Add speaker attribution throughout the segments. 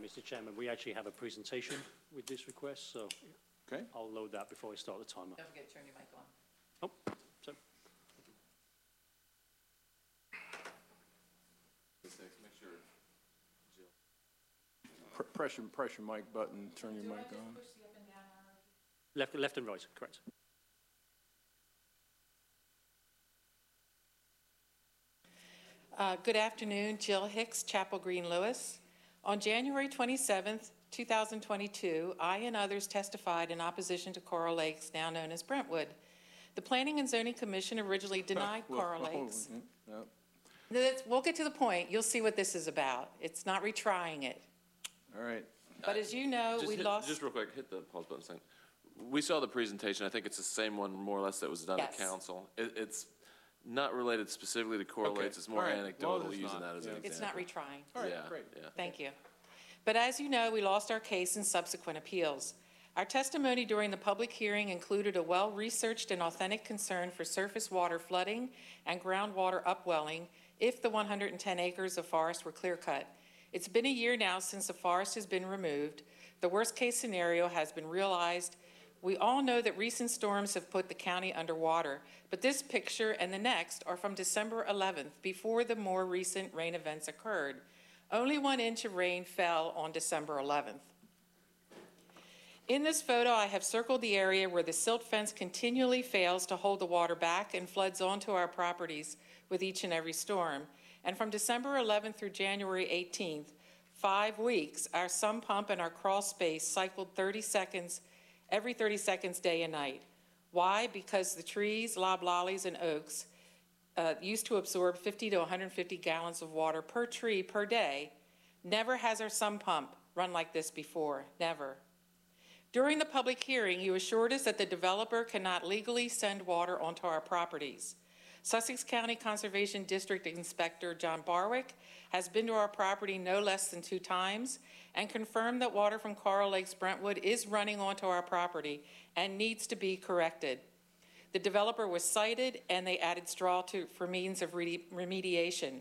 Speaker 1: Mr. Chairman, we actually have a presentation with this request, so
Speaker 2: Okay.
Speaker 1: I'll load that before I start the timer.
Speaker 3: Don't forget to turn your mic on.
Speaker 1: Oh, so.
Speaker 2: Press your mic button, turn your mic on.
Speaker 3: Push the up and down arrow?
Speaker 1: Left and right, correct.
Speaker 3: Good afternoon, Jill Hicks, Chapel Green Lewis. On January 27th, 2022, I and others testified in opposition to Coral Lakes, now known as Brentwood. The Planning and Zoning Commission originally denied Coral Lakes. We'll get to the point. You'll see what this is about. It's not retrying it.
Speaker 2: All right.
Speaker 3: But as you know,
Speaker 4: Just real quick, hit the pause button a second. We saw the presentation. I think it's the same one, more or less, that was done at council. It's not related specifically to Coral Lakes. It's more anecdotal, using that as an example.
Speaker 3: It's not retrying.
Speaker 2: All right, great.
Speaker 4: Yeah.
Speaker 3: Thank you. But as you know, we lost our case in subsequent appeals. Our testimony during the public hearing included a well-researched and authentic concern for surface water flooding and groundwater upwelling if the 110 acres of forest were clear-cut. It's been a year now since the forest has been removed. The worst-case scenario has been realized. We all know that recent storms have put the county underwater, but this picture and the next are from December 11th, before the more recent rain events occurred. Only 1 inch of rain fell on December 11th. In this photo, I have circled the area where the silt fence continually fails to hold the water back and floods onto our properties with each and every storm. And from December 11th through January 18th, 5 weeks, our sump pump and our crawl space cycled 30 seconds, every 30 seconds, day and night. Why? Because the trees, loblollies, and oaks used to absorb 50 to 150 gallons of water per tree per day. Never has our sump pump run like this before, never. During the public hearing, you assured us that the developer cannot legally send water onto our properties. Sussex County Conservation District Inspector John Barwick has been to our property no less than 2 times and confirmed that water from Coral Lakes Brentwood is running onto our property and needs to be corrected. The developer was cited and they added straw for means of remediation.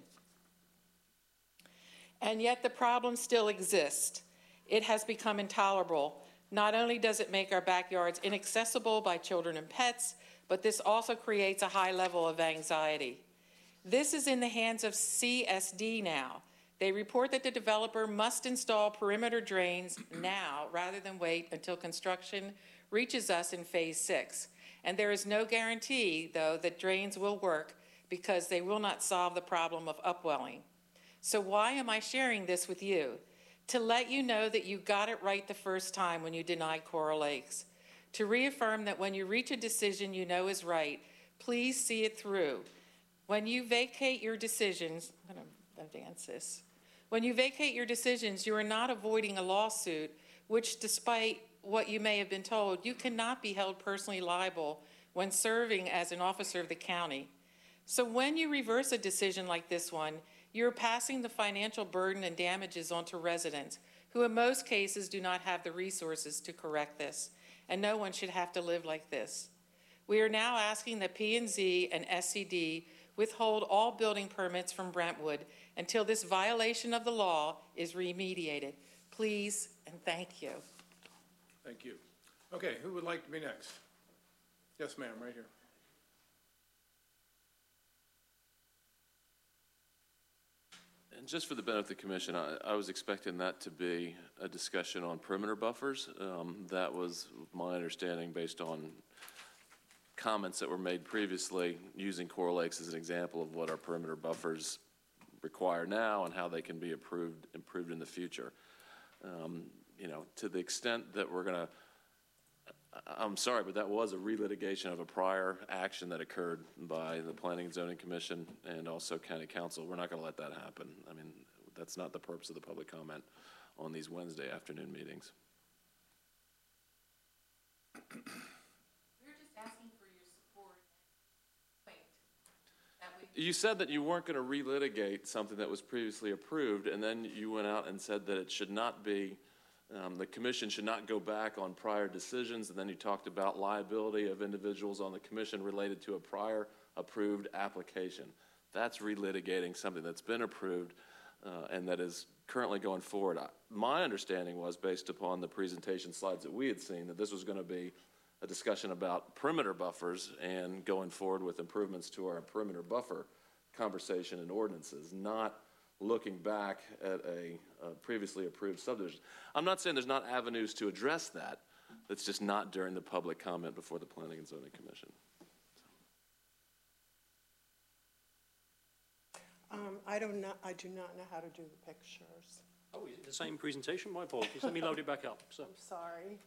Speaker 3: And yet the problem still exists. It has become intolerable. Not only does it make our backyards inaccessible by children and pets, but this also creates a high level of anxiety. This is in the hands of CSD now. They report that the developer must install perimeter drains now rather than wait until construction reaches us in phase 6. And there is no guarantee, though, that drains will work because they will not solve the problem of upwelling. So why am I sharing this with you? To let you know that you got it right the first time when you denied Coral Lakes. To reaffirm that when you reach a decision you know is right, please see it through. When you vacate your decisions, I'm going to advance this. When you vacate your decisions, you are not avoiding a lawsuit, which despite what you may have been told, you cannot be held personally liable when serving as an officer of the county. So when you reverse a decision like this one, you're passing the financial burden and damages onto residents who in most cases do not have the resources to correct this. And no one should have to live like this. We are now asking that P&Z and SCD withhold all building permits from Brentwood until this violation of the law is remediated. Please and thank you.
Speaker 2: Thank you. Okay, who would like to be next? Yes, ma'am, right here.
Speaker 4: And just for the benefit of the commission, I was expecting that to be a discussion on perimeter buffers. That was my understanding based on comments that were made previously using Coral Lakes as an example of what our perimeter buffers require now and how they can be improved in the future. You know, to the extent that we're going to, I'm sorry, but that was a relitigation of a prior action that occurred by the Planning and Zoning Commission and also County Council. We're not going to let that happen. I mean, that's not the purpose of the public comment on these Wednesday afternoon meetings.
Speaker 3: We're just asking for your support.
Speaker 4: You said that you weren't going to relitigate something that was previously approved, and then you went out and said that it should not be, the commission should not go back on prior decisions, and then you talked about liability of individuals on the commission related to a prior approved application. That's relitigating something that's been approved and that is currently going forward, my understanding was, based upon the presentation slides that we had seen, that this was going to be a discussion about perimeter buffers and going forward with improvements to our perimeter buffer conversation and ordinances, not looking back at a previously approved subdivision. I'm not saying there's not avenues to address that. That's just not during the public comment before the Planning and Zoning Commission.
Speaker 5: I do not know how to do the pictures.
Speaker 1: Oh, is it the same presentation? My apologies. Let me load it back up. So,
Speaker 5: I'm sorry.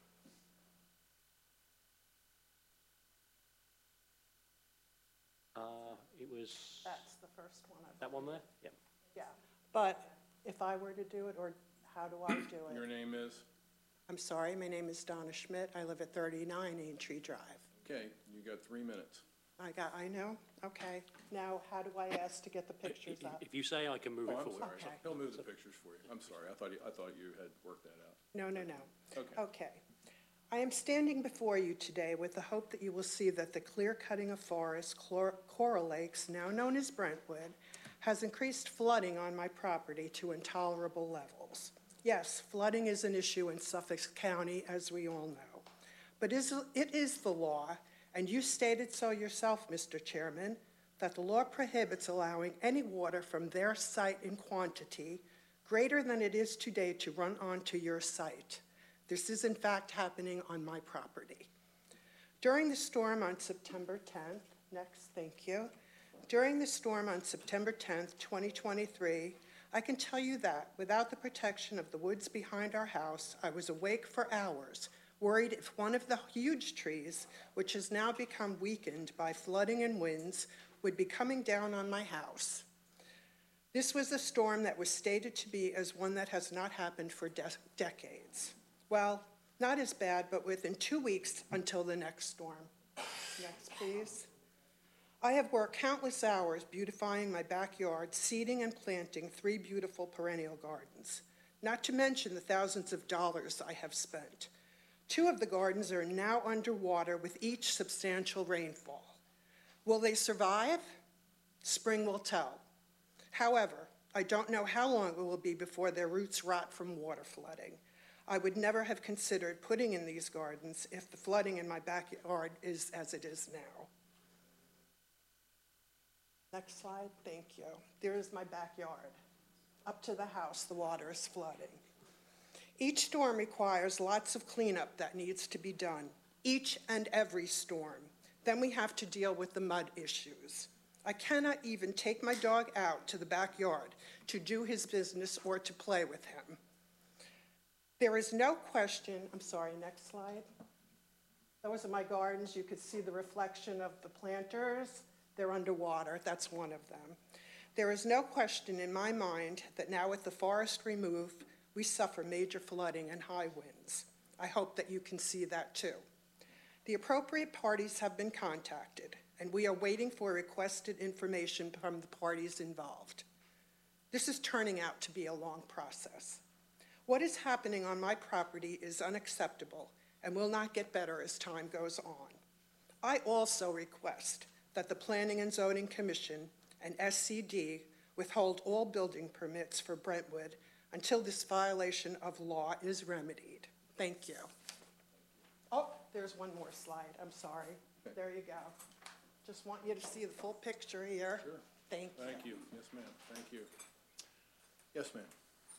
Speaker 1: it was
Speaker 5: That's the first one.
Speaker 1: that one there? Yeah.
Speaker 5: Yeah, but if I were to do it, or how do I do
Speaker 2: Your
Speaker 5: it?
Speaker 2: name is?
Speaker 5: I'm sorry, my name is Donna Schmidt. I live at 39 Aintree Drive.
Speaker 2: Okay, you got 3 minutes.
Speaker 5: I know, okay. Now, how do I ask to get the pictures up?
Speaker 1: If you say, I can move
Speaker 2: Oh,
Speaker 1: it
Speaker 2: I'm
Speaker 1: forward.
Speaker 2: sorry.
Speaker 5: Okay.
Speaker 2: He'll move the pictures for you. I'm sorry. I thought you had worked that out.
Speaker 5: No.
Speaker 2: Okay.
Speaker 5: Okay. I am standing before you today with the hope that you will see that the clear cutting of forest, Coral Lakes, now known as Brentwood, has increased flooding on my property to intolerable levels. Yes, flooding is an issue in Suffolk County, as we all know. But it is the law, and you stated so yourself, Mr. Chairman, that the law prohibits allowing any water from their site in quantity greater than it is today to run onto your site. This is in fact happening on my property. During the storm on September 10th, next, thank you. During the storm on September 10th, 2023, I can tell you that without the protection of the woods behind our house, I was awake for hours, worried if one of the huge trees, which has now become weakened by flooding and winds, would be coming down on my house. This was a storm that was stated to be as one that has not happened for decades. Well, not as bad, but within 2 weeks until the next storm. Next, please. I have worked countless hours beautifying my backyard, seeding and planting 3 beautiful perennial gardens, not to mention the thousands of dollars I have spent. 2 of the gardens are now underwater with each substantial rainfall. Will they survive? Spring will tell. However, I don't know how long it will be before their roots rot from water flooding. I would never have considered putting in these gardens if the flooding in my backyard is as it is now. Next slide, thank you. There is my backyard. Up to the house, the water is flooding. Each storm requires lots of cleanup that needs to be done, each and every storm. Then we have to deal with the mud issues. I cannot even take my dog out to the backyard to do his business or to play with him. There is no question, I'm sorry, next slide. Those are my gardens. You could see the reflection of the planters. They're underwater, that's one of them. There is no question in my mind that now with the forest removed, we suffer major flooding and high winds. I hope that you can see that too. The appropriate parties have been contacted, and we are waiting for requested information from the parties involved. This is turning out to be a long process. What is happening on my property is unacceptable and will not get better as time goes on. I also request that the Planning and Zoning Commission and SCD withhold all building permits for Brentwood until this violation of law is remedied. Thank you. Oh, there's one more slide, I'm sorry. There you go. Just want you to see the full picture here.
Speaker 2: Sure.
Speaker 5: Thank you.
Speaker 2: Thank you. Yes, ma'am. Thank you. Yes, ma'am.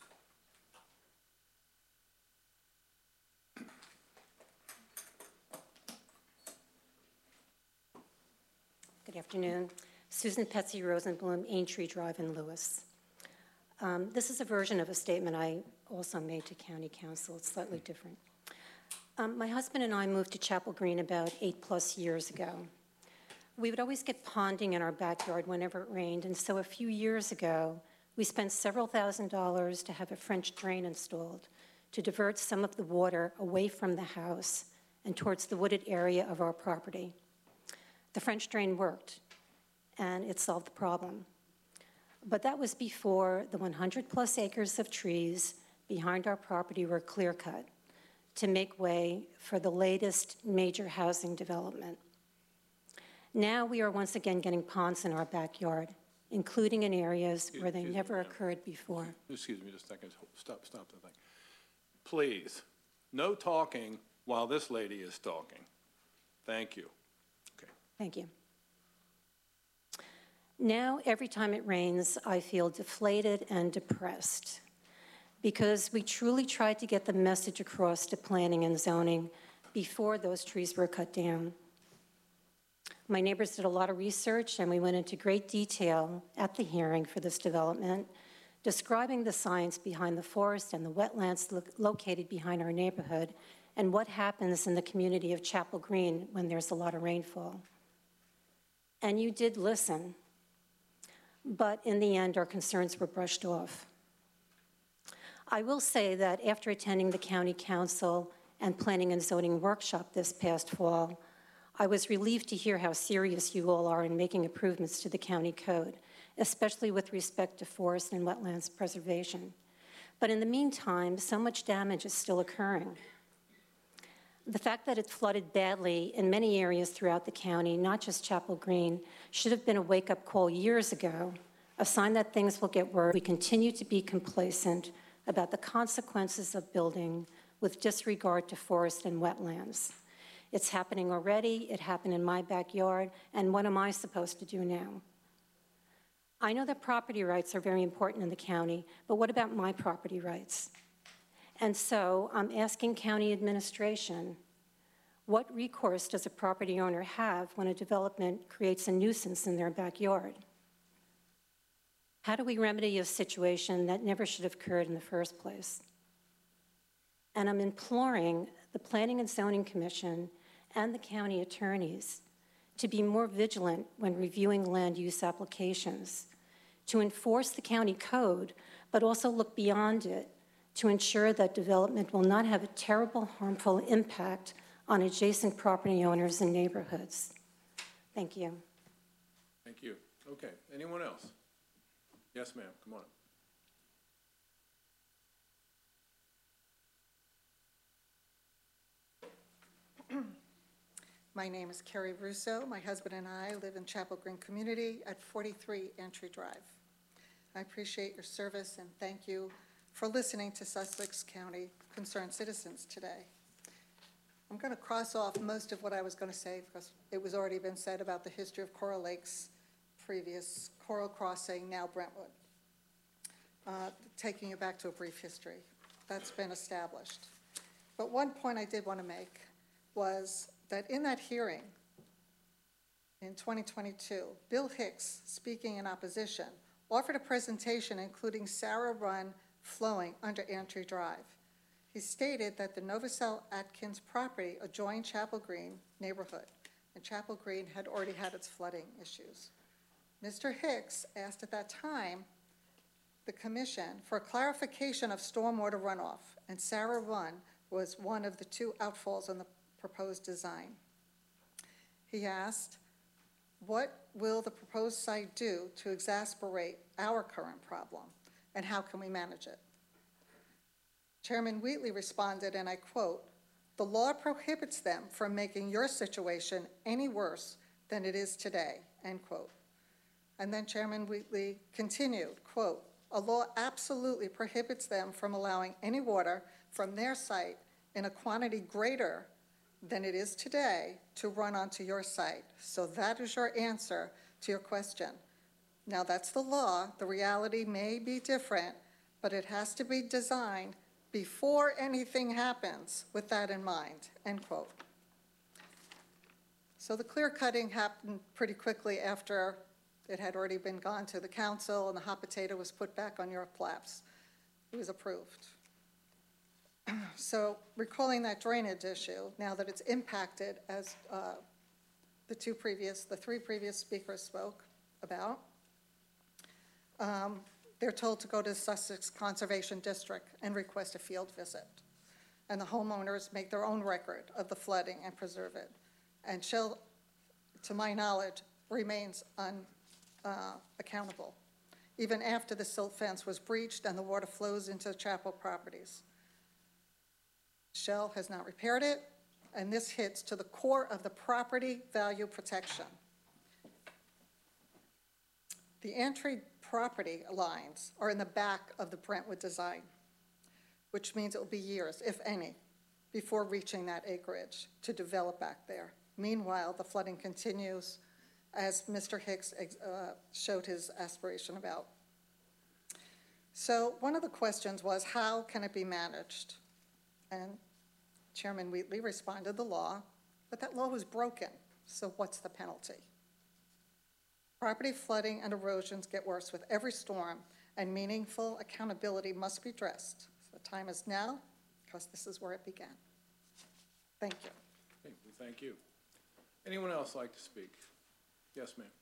Speaker 6: Good afternoon. Susan Petsy Rosenblum, Aintree Drive in Lewis. This is a version of a statement I also made to County Council. It's slightly different. My husband and I moved to Chapel Green about 8+ years ago. We would always get ponding in our backyard whenever it rained, and so a few years ago, we spent several $1,000s to have a French drain installed to divert some of the water away from the house and towards the wooded area of our property. The French drain worked, and it solved the problem. But that was before the 100+ acres of trees behind our property were clear-cut to make way for the latest major housing development. Now we are once again getting ponds in our backyard, including in areas where they
Speaker 2: Excuse me,
Speaker 6: never
Speaker 2: ma'am.
Speaker 6: occurred before.
Speaker 2: Excuse me just a second. Stop the thing. Please, no talking while this lady is talking. Thank you. Okay.
Speaker 6: Thank you. Now, every time it rains, I feel deflated and depressed because we truly tried to get the message across to planning and zoning before those trees were cut down. My neighbors did a lot of research, and we went into great detail at the hearing for this development, describing the science behind the forest and the wetlands located behind our neighborhood and what happens in the community of Chapel Green when there's a lot of rainfall. And you did listen, but in the end, our concerns were brushed off. I will say that after attending the County Council and Planning and Zoning workshop this past fall, I was relieved to hear how serious you all are in making improvements to the county code, especially with respect to forest and wetlands preservation. But in the meantime, so much damage is still occurring. The fact that it flooded badly in many areas throughout the county, not just Chapel Green, should have been a wake-up call years ago, a sign that things will get worse. We continue to be complacent about the consequences of building with disregard to forest and wetlands. It's happening already, it happened in my backyard, and what am I supposed to do now? I know that property rights are very important in the county, but what about my property rights? And so I'm asking county administration, what recourse does a property owner have when a development creates a nuisance in their backyard? How do we remedy a situation that never should have occurred in the first place? And I'm imploring the Planning and Zoning Commission and the county attorneys to be more vigilant when reviewing land use applications, to enforce the county code, but also look beyond it to ensure that development will not have a terrible, harmful impact on adjacent property owners and neighborhoods. Thank you.
Speaker 2: Thank you. Okay. Anyone else? Yes, ma'am. Come on.
Speaker 7: My name is Carrie Russo. My husband and I live in Chapel Green Community at 43 Entry Drive. I appreciate your service and thank you for listening to Sussex County concerned citizens today. I'm going to cross off most of what I was going to say because it was already been said about the history of Coral Lake's previous Coral Crossing, now Brentwood. Taking you back to a brief history. That's been established. But one point I did want to make was that in that hearing in 2022, Bill Hicks, speaking in opposition, offered a presentation including Sarah Run flowing under Entry Drive. He stated that the Novacell Atkins property adjoined Chapel Green neighborhood, and Chapel Green had already had its flooding issues. Mr. Hicks asked at that time the commission for a clarification of stormwater runoff, and Sarah Run was one of the two outfalls on the proposed design. He asked, what will the proposed site do to exacerbate our current problem, and how can we manage it? Chairman Wheatley responded, and I quote, "The law prohibits them from making your situation any worse than it is today," end quote. And then Chairman Wheatley continued, quote, "A law absolutely prohibits them from allowing any water from their site in a quantity greater than it is today to run onto your site. So that is your answer to your question. Now that's the law. The reality may be different, but it has to be designed before anything happens with that in mind," end quote. So the clear cutting happened pretty quickly after it had already been gone to the council and the hot potato was put back on your laps. It was approved. So recalling that drainage issue, now that it's impacted as the three previous speakers spoke about, they're told to go to Sussex Conservation District and request a field visit. And the homeowners make their own record of the flooding and preserve it. And Shell, to my knowledge, remains unaccountable, even after the silt fence was breached and the water flows into Chapel properties. Shell has not repaired it, and this hits to the core of the property value protection. The entry property lines are in the back of the Brentwood design, which means it will be years, if any, before reaching that acreage to develop back there. Meanwhile, the flooding continues, as Mr. Hicks showed his aspiration about. So one of the questions was, how can it be managed? And Chairman Wheatley responded, the law, but that law was broken, so what's the penalty? Property flooding and erosions get worse with every storm, and meaningful accountability must be addressed. So the time is now, because this is where it began. Thank you.
Speaker 2: Okay, we thank you. Anyone else like to speak? Yes, ma'am.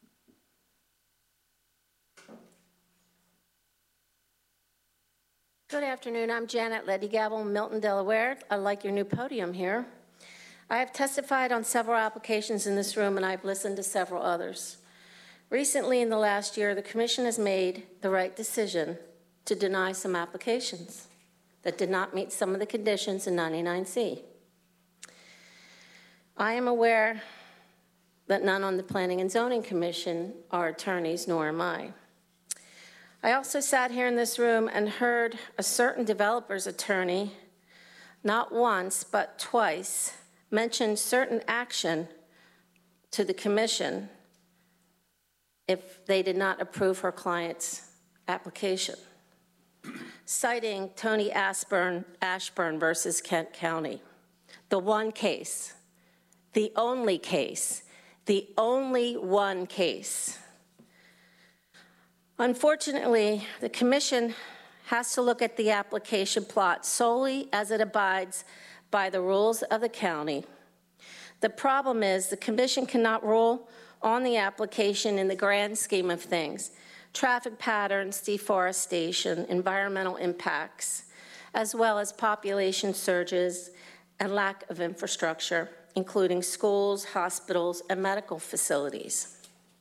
Speaker 8: Good afternoon. I'm Janet Leddy-Gabel, Milton, Delaware. I like your new podium here. I have testified on several applications in this room, and I've listened to several others. Recently, in the last year, the Commission has made the right decision to deny some applications that did not meet some of the conditions in 99C. I am aware that none on the Planning and Zoning Commission are attorneys, nor am I. I also sat here in this room and heard a certain developer's attorney, not once, but twice, mention certain action to the Commission if they did not approve her client's application, citing Tony Ashburn versus Kent County. The one case, the only one case. Unfortunately, the Commission has to look at the application plot solely as it abides by the rules of the county. The problem is the Commission cannot rule on the application in the grand scheme of things: traffic patterns, deforestation, environmental impacts, as well as population surges and lack of infrastructure, including schools, hospitals, and medical facilities.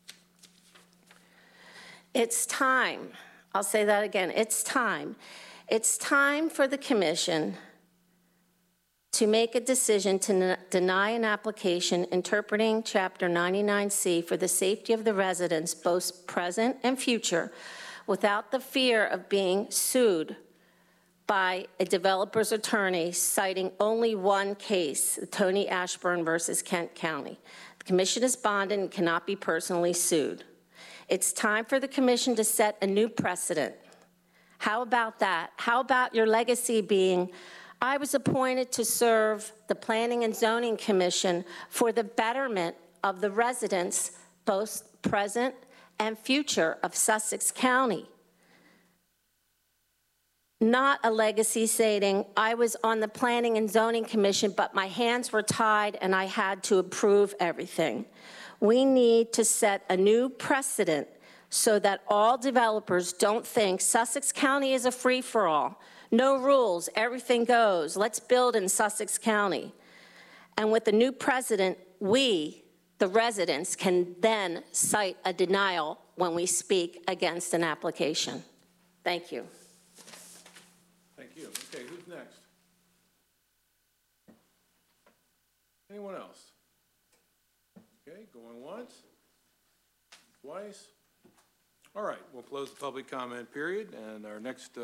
Speaker 8: It's time, I'll say that again, it's time. It's time for the Commission to make a decision to deny an application interpreting Chapter 99C for the safety of the residents, both present and future, without the fear of being sued by a developer's attorney citing only one case, Tony Ashburn versus Kent County. The Commission is bonded and cannot be personally sued. It's time for the Commission to set a new precedent. How about that? How about your legacy being, I was appointed to serve the Planning and Zoning Commission for the betterment of the residents, both present and future, of Sussex County. Not a legacy stating, I was on the Planning and Zoning Commission, but my hands were tied and I had to approve everything. We need to set a new precedent so that all developers don't think Sussex County is a free-for-all. No rules, everything goes. Let's build in Sussex County. And with the new precedent, we, the residents, can then cite a denial when we speak against an application. Thank you.
Speaker 2: Thank you. Okay, who's next? Anyone else? Okay, going once, twice. All right, we'll close the public comment period, and our next